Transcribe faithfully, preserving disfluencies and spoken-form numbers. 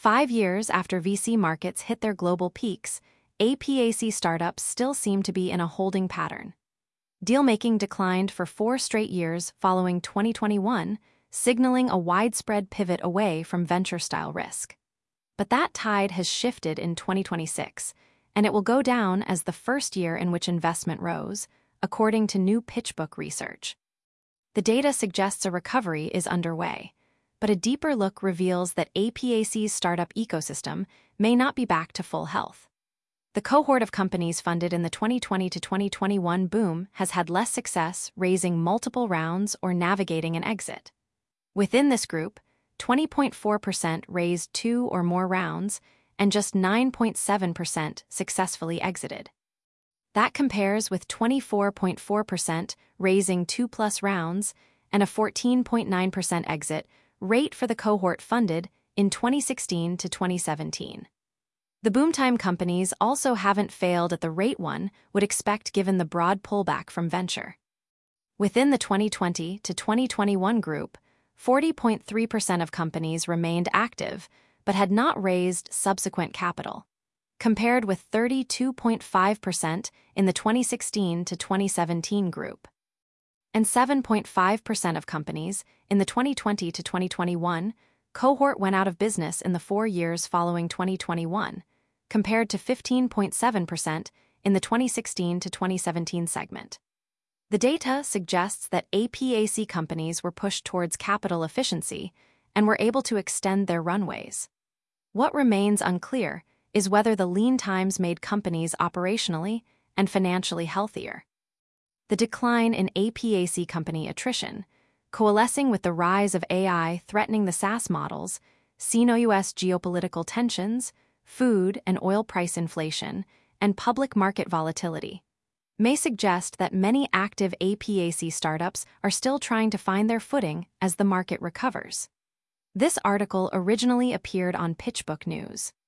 Five years after V C markets hit their global peaks, A P A C startups still seem to be in a holding pattern. Deal-making declined for four straight years following twenty twenty-one, signaling a widespread pivot away from venture-style risk. But that tide has shifted in twenty twenty-six, and it will go down as the first year in which investment rose, according to new PitchBook research. The data suggests a recovery is underway, but a deeper look reveals that A P A C's startup ecosystem may not be back to full health. The cohort of companies funded in the twenty twenty to twenty twenty-one boom has had less success raising multiple rounds or navigating an exit. Within this group, twenty point four percent raised two or more rounds, and just nine point seven percent successfully exited. That compares with twenty-four point four percent raising two-plus rounds and a fourteen point nine percent exit rate for the cohort funded in twenty sixteen to twenty seventeen. The boomtime companies also haven't failed at the rate one would expect given the broad pullback from venture. Within the twenty twenty to twenty twenty-one group, forty point three percent of companies remained active but had not raised subsequent capital, compared with thirty-two point five percent in the twenty sixteen to twenty seventeen group. And seven point five percent of companies in the twenty twenty to twenty twenty-one cohort went out of business in the four years following twenty twenty-one, compared to fifteen point seven percent in the twenty sixteen to twenty seventeen segment. The data suggests that A P A C companies were pushed towards capital efficiency and were able to extend their runways. What remains unclear is whether the lean times made companies operationally and financially healthier. The decline in A P A C company attrition, coalescing with the rise of A I threatening the SaaS models, Sino-U S geopolitical tensions, food and oil price inflation, and public market volatility, may suggest that many active A P A C startups are still trying to find their footing as the market recovers. This article originally appeared on PitchBook News.